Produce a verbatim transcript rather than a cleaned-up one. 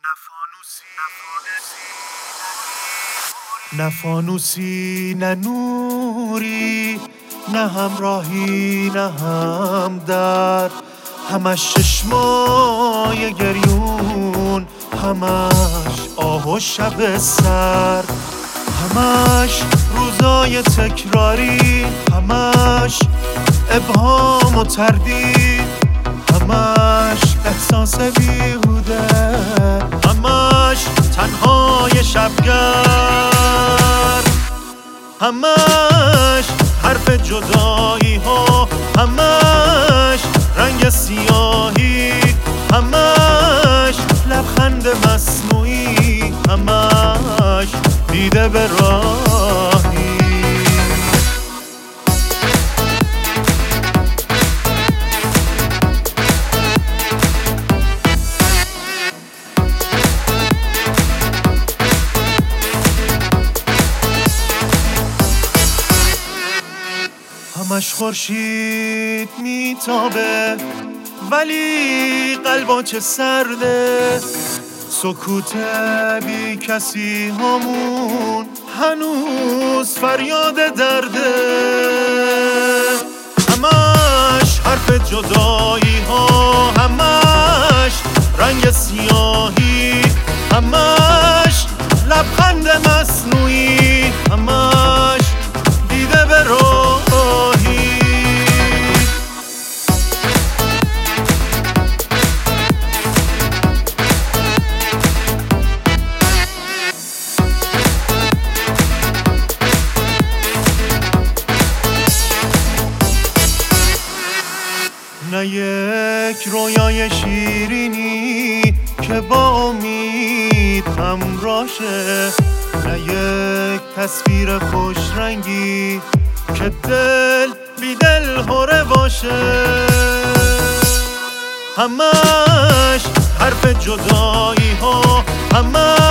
نه فانوسی نه نوری، نه همراهی نه همدرد، همش چشمای گریون، همش آه و شب سرد، همش روزای تکراری، همش ابهام و تردید، همش احساس بیهوده، همش تنهای شبگرد، همش حرف جدایی ها، همش رنگ سیاهی، همش لبخند مصنوعی، همش دیده به راهی. همش خورشید میتابه ولی قلبا چه سرده، سکوت بی کسی همون هنوز فریاد درده، همش حرف جدایی ها، همش رنگ سیاهی، همش لبخند مصنوعی، همش دیده به راهی. نه یک رویای شیرینی که با امید همراشه، نه یک تصویر خوش رنگی که دل بی دل هره باشه، همش حرف جدایی ها، همش